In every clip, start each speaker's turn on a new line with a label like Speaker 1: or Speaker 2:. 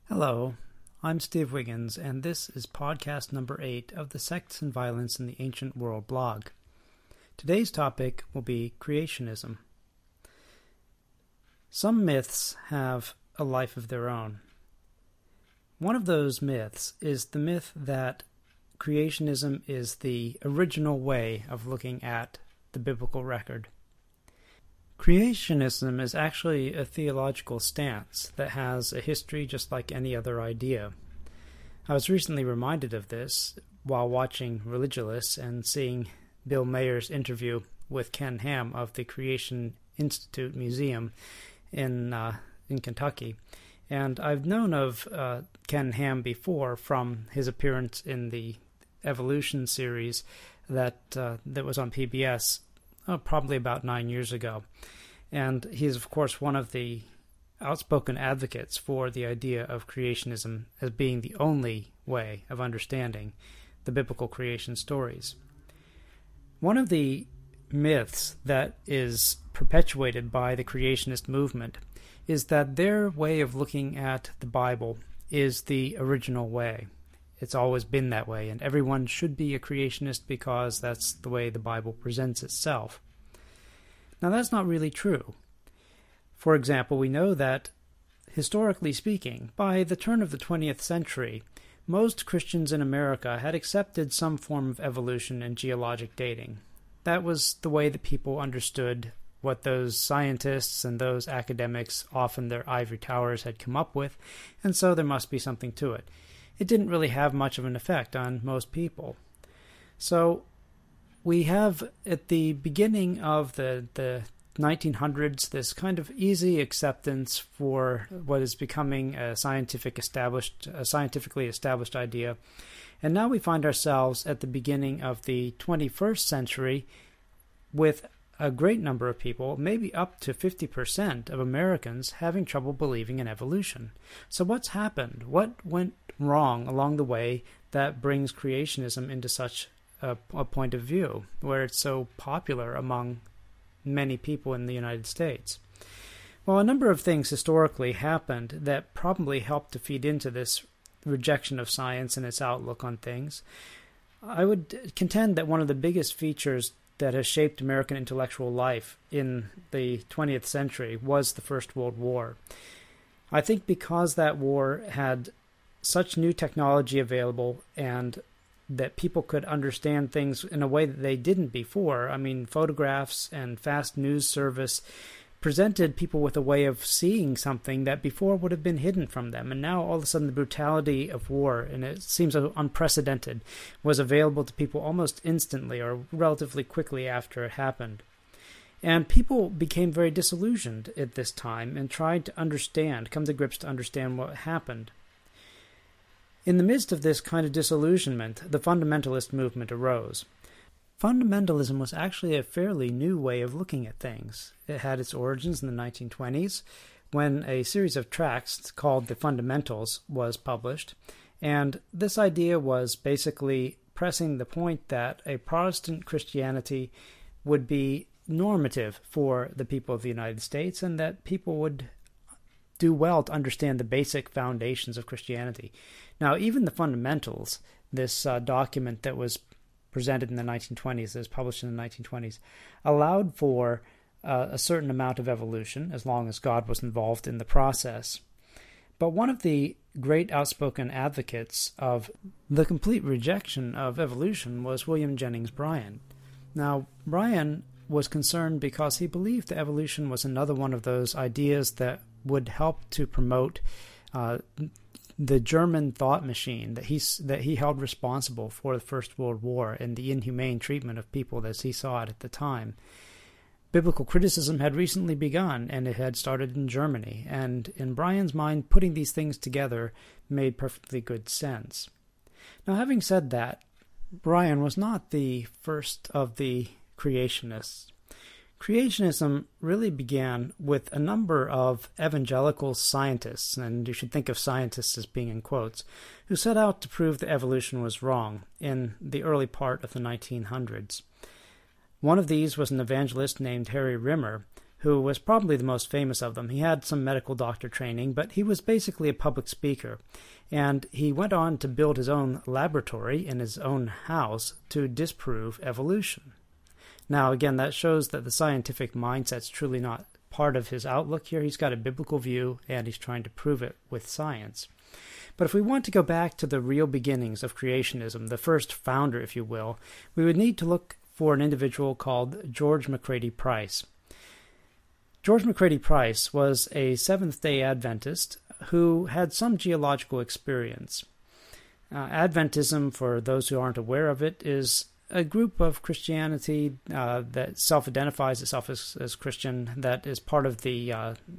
Speaker 1: Hello, I'm Steve Wiggins, and this is podcast number 8 of the Sects and Violence in the Ancient World blog. Today's topic will be creationism. Some myths have a life of their own. One of those myths is the myth that creationism is the original way of looking at the biblical record. Creationism is actually a theological stance that has a history just like any other idea. I was recently reminded of this while watching Religulous and seeing Bill Mayer's interview with Ken Ham of the Creation Institute Museum in Kentucky. And I've known of Ken Ham before from his appearance in the Evolution series that was on PBS probably about 9 years ago. And he's, of course, one of the outspoken advocates for the idea of creationism as being the only way of understanding the biblical creation stories. One of the myths that is perpetuated by the creationist movement is that their way of looking at the Bible is the original way. It's always been that way, and everyone should be a creationist because that's the way the Bible presents itself. Now, that's not really true. For example, we know that, historically speaking, by the turn of the 20th century, most Christians in America had accepted some form of evolution and geologic dating. That was the way that people understood what those scientists and those academics, often their ivory towers, had come up with, and so there must be something to it. It didn't really have much of an effect on most people. So we have, at the beginning of the 1900s, this kind of easy acceptance for what is becoming a scientifically established idea. And now we find ourselves at the beginning of the 21st century with a great number of people, maybe up to 50% of Americans, having trouble believing in evolution. So what's happened? What went wrong along the way that brings creationism into such a point of view, where it's so popular among many people in the United States? Well, a number of things historically happened that probably helped to feed into this rejection of science and its outlook on things. I would contend that one of the biggest features that has shaped American intellectual life in the 20th century was the First World War. I think because that war had such new technology available and that people could understand things in a way that they didn't before. I mean, photographs and fast news service presented people with a way of seeing something that before would have been hidden from them. And now all of a sudden the brutality of war, and it seems unprecedented, was available to people almost instantly or relatively quickly after it happened. And people became very disillusioned at this time and tried to come to grips to understand what happened. In the midst of this kind of disillusionment, the fundamentalist movement arose. Fundamentalism was actually a fairly new way of looking at things. It had its origins in the 1920s, when a series of tracts called The Fundamentals was published, and this idea was basically pressing the point that a Protestant Christianity would be normative for the people of the United States, and that people would do well to understand the basic foundations of Christianity. Now, even the Fundamentals, this document that was presented in the 1920s, that was published in the 1920s, allowed for a certain amount of evolution, as long as God was involved in the process. But one of the great outspoken advocates of the complete rejection of evolution was William Jennings Bryan. Now, Bryan was concerned because he believed that evolution was another one of those ideas that would help to promote the German thought machine that he held responsible for the First World War and the inhumane treatment of people as he saw it at the time. Biblical criticism had recently begun, and it had started in Germany, and in Bryan's mind, putting these things together made perfectly good sense. Now, having said that, Bryan was not the first of the creationists. Creationism really began with a number of evangelical scientists, and you should think of scientists as being in quotes, who set out to prove that evolution was wrong in the early part of the 1900s. One of these was an evangelist named Harry Rimmer, who was probably the most famous of them. He had some medical doctor training, but he was basically a public speaker. And he went on to build his own laboratory in his own house to disprove evolution. Now, again, that shows that the scientific mindset's truly not part of his outlook here. He's got a biblical view, and he's trying to prove it with science. But if we want to go back to the real beginnings of creationism, the first founder, if you will, we would need to look for an individual called George McCready Price. George McCready Price was a Seventh-day Adventist who had some geological experience. Adventism, for those who aren't aware of it, is a group of Christianity that self-identifies itself as Christian, that is part of the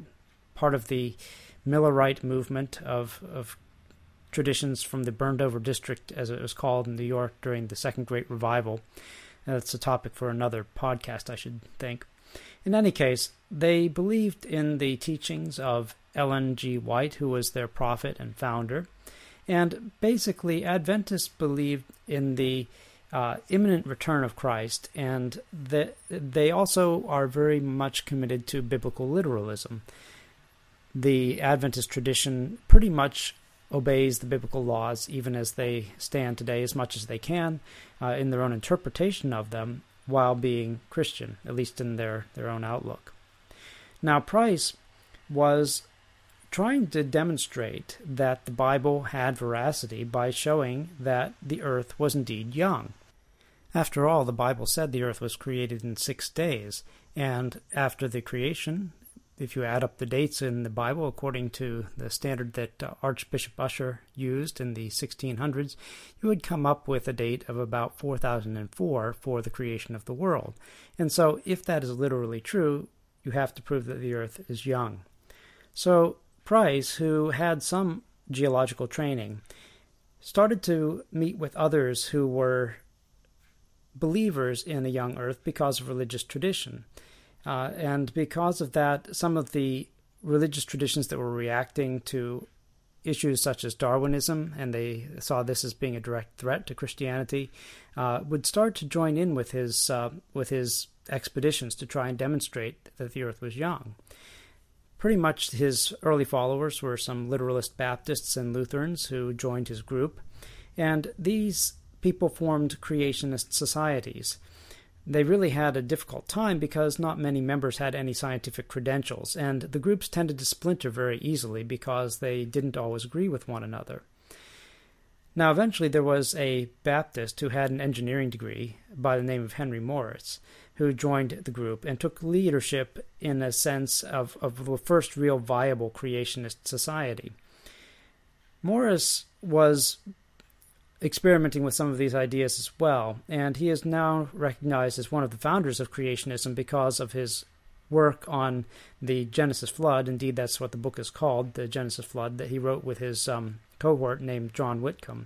Speaker 1: Millerite movement of traditions from the Burned-Over District, as it was called in New York during the Second Great Revival. That's a topic for another podcast, I should think. In any case, they believed in the teachings of Ellen G. White, who was their prophet and founder. And basically, Adventists believed in the imminent return of Christ, and that they also are very much committed to biblical literalism. The Adventist tradition pretty much obeys the biblical laws, even as they stand today, as much as they can, in their own interpretation of them, while being Christian, at least in their own outlook. Now, Price was trying to demonstrate that the Bible had veracity by showing that the earth was indeed young. After all, the Bible said the earth was created in 6 days, and after the creation, if you add up the dates in the Bible according to the standard that Archbishop Ussher used in the 1600s, you would come up with a date of about 4004 for the creation of the world. And so, if that is literally true, you have to prove that the earth is young. So, Price, who had some geological training, started to meet with others who were believers in a young earth because of religious tradition. And because of that, some of the religious traditions that were reacting to issues such as Darwinism, and they saw this as being a direct threat to Christianity, would start to join in with his expeditions to try and demonstrate that the earth was young. Pretty much his early followers were some literalist Baptists and Lutherans who joined his group, and these people formed creationist societies. They really had a difficult time because not many members had any scientific credentials, and the groups tended to splinter very easily because they didn't always agree with one another. Now, eventually there was a Baptist who had an engineering degree by the name of Henry Morris, who joined the group and took leadership in a sense of the first real viable creationist society. Morris was experimenting with some of these ideas as well, and he is now recognized as one of the founders of creationism because of his work on the Genesis flood. Indeed, that's what the book is called, the Genesis flood, that he wrote with his cohort named John Whitcomb.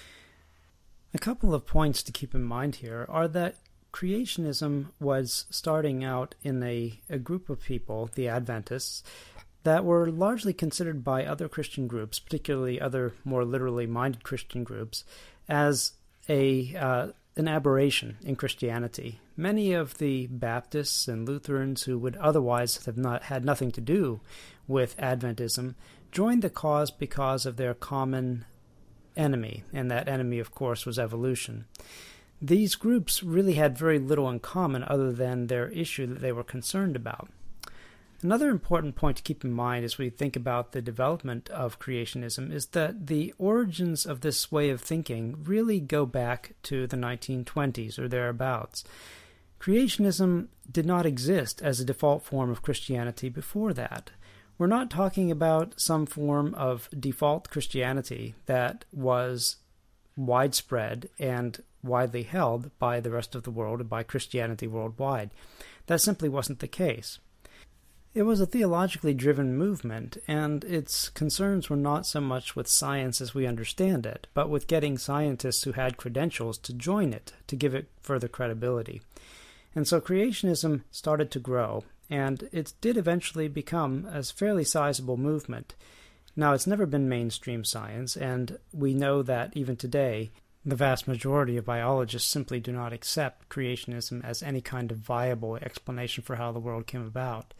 Speaker 1: A couple of points to keep in mind here are that creationism was starting out in a group of people, the Adventists, that were largely considered by other Christian groups, particularly other more literally minded Christian groups, as an aberration in Christianity. Many of the Baptists and Lutherans who would otherwise have not had nothing to do with Adventism joined the cause because of their common enemy, and that enemy, of course, was evolution. These groups really had very little in common other than their issue that they were concerned about. Another important point to keep in mind as we think about the development of creationism is that the origins of this way of thinking really go back to the 1920s or thereabouts. Creationism did not exist as a default form of Christianity before that. We're not talking about some form of default Christianity that was widespread and widely held by the rest of the world and by Christianity worldwide. That simply wasn't the case. It was a theologically driven movement, and its concerns were not so much with science as we understand it, but with getting scientists who had credentials to join it, to give it further credibility. And so creationism started to grow, and it did eventually become a fairly sizable movement. Now, it's never been mainstream science, and we know that even today, The vast majority of biologists simply do not accept creationism as any kind of viable explanation for how the world came about.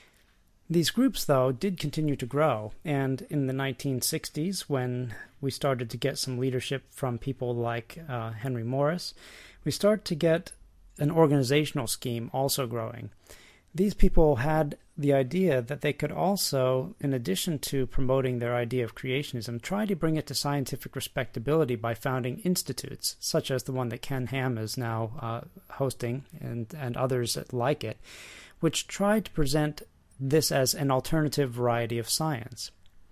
Speaker 1: These groups, though, did continue to grow, and in the 1960s, when we started to get some leadership from people like Henry Morris, we started to get an organizational scheme also growing. These people had the idea that they could also, in addition to promoting their idea of creationism, try to bring it to scientific respectability by founding institutes, such as the one that Ken Ham is now hosting, and others that like it, which tried to present this as an alternative variety of science.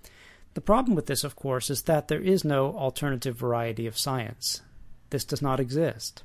Speaker 1: The problem with this, of course, is that there is no alternative variety of science. This does not exist.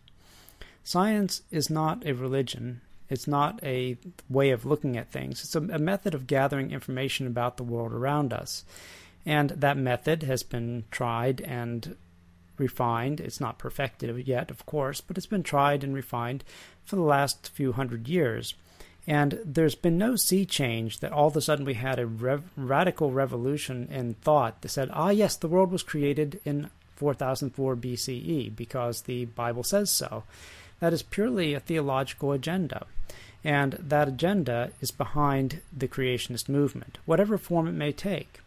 Speaker 1: Science is not a religion. It's not a way of looking at things. It's a method of gathering information about the world around us. And that method has been tried and refined. It's not perfected yet, of course, but it's been tried and refined for the last few hundred years. And there's been no sea change that all of a sudden we had a radical revolution in thought that said, yes, the world was created in 4004 BCE because the Bible says so. That is purely a theological agenda. And that agenda is behind the creationist movement, whatever form it may take.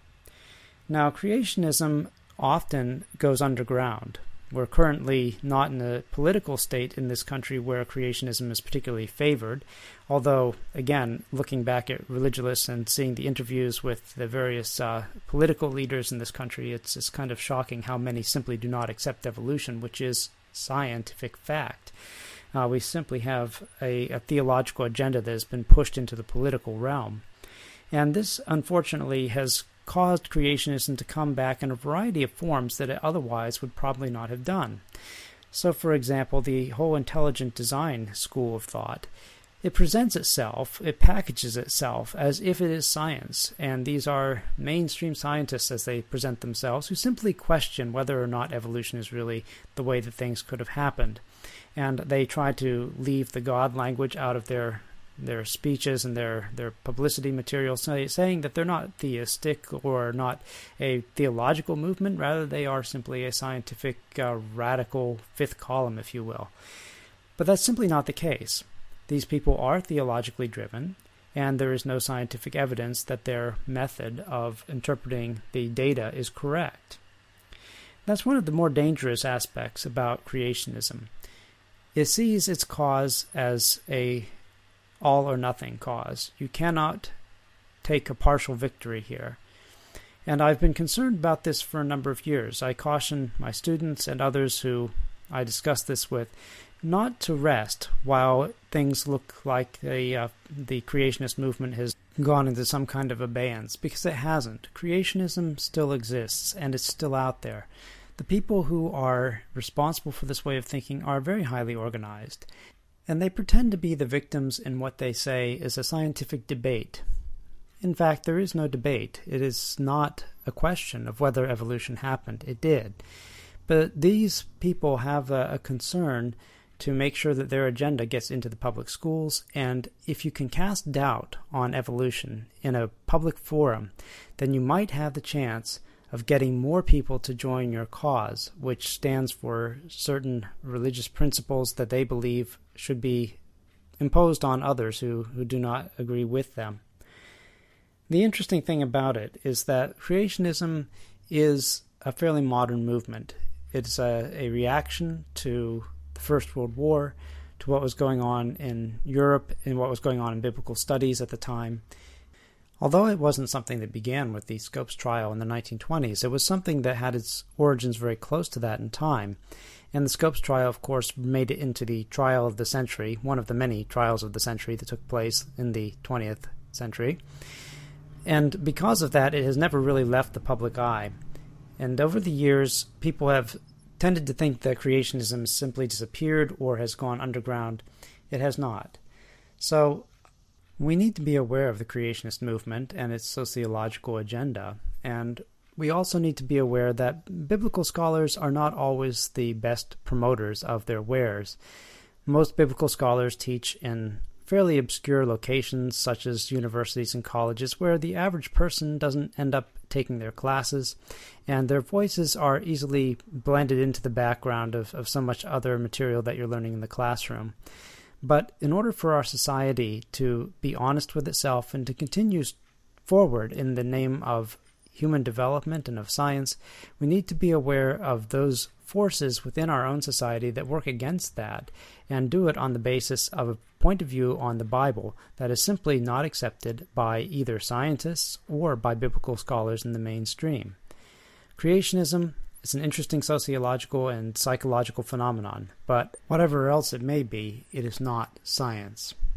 Speaker 1: Now, creationism often goes underground. We're currently not in a political state in this country where creationism is particularly favored, although, again, looking back at Religulous and seeing the interviews with the various political leaders in this country, it's kind of shocking how many simply do not accept evolution, which is scientific fact. We simply have a theological agenda that has been pushed into the political realm. And this, unfortunately, has caused creationism to come back in a variety of forms that it otherwise would probably not have done. So, for example, the whole intelligent design school of thought, it presents itself, it packages itself as if it is science, and these are mainstream scientists as they present themselves who simply question whether or not evolution is really the way that things could have happened. And they try to leave the God language out of their speeches and their publicity materials, saying that they're not theistic or not a theological movement, rather they are simply a scientific radical fifth column, if you will. But that's simply not the case. These people are theologically driven, and there is no scientific evidence that their method of interpreting the data is correct. That's one of the more dangerous aspects about creationism. It sees its cause as a all-or-nothing cause. You cannot take a partial victory here. And I've been concerned about this for a number of years. I caution my students and others who I discuss this with not to rest while things look like the creationist movement has gone into some kind of abeyance, because it hasn't. Creationism still exists, and it's still out there. The people who are responsible for this way of thinking are very highly organized, and they pretend to be the victims in what they say is a scientific debate. In fact, there is no debate. It is not a question of whether evolution happened. It did. But these people have a concern to make sure that their agenda gets into the public schools, and if you can cast doubt on evolution in a public forum, then you might have the chance of getting more people to join your cause, which stands for certain religious principles that they believe should be imposed on others who do not agree with them. The interesting thing about it is that creationism is a fairly modern movement. It's a reaction to the First World War, to what was going on in Europe and what was going on in biblical studies at the time. Although it wasn't something that began with the Scopes trial in the 1920s, it was something that had its origins very close to that in time. And the Scopes trial, of course, made it into the trial of the century, one of the many trials of the century that took place in the 20th century. And because of that, it has never really left the public eye. And over the years, people have tended to think that creationism simply disappeared or has gone underground. It has not. So we need to be aware of the creationist movement and its sociological agenda, and we also need to be aware that biblical scholars are not always the best promoters of their wares. Most biblical scholars teach in fairly obscure locations such as universities and colleges where the average person doesn't end up taking their classes, and their voices are easily blended into the background of so much other material that you're learning in the classroom. But in order for our society to be honest with itself and to continue forward in the name of human development and of science, we need to be aware of those forces within our own society that work against that, and do it on the basis of a point of view on the Bible that is simply not accepted by either scientists or by biblical scholars in the mainstream. Creationism is an interesting sociological and psychological phenomenon, but whatever else it may be, it is not science.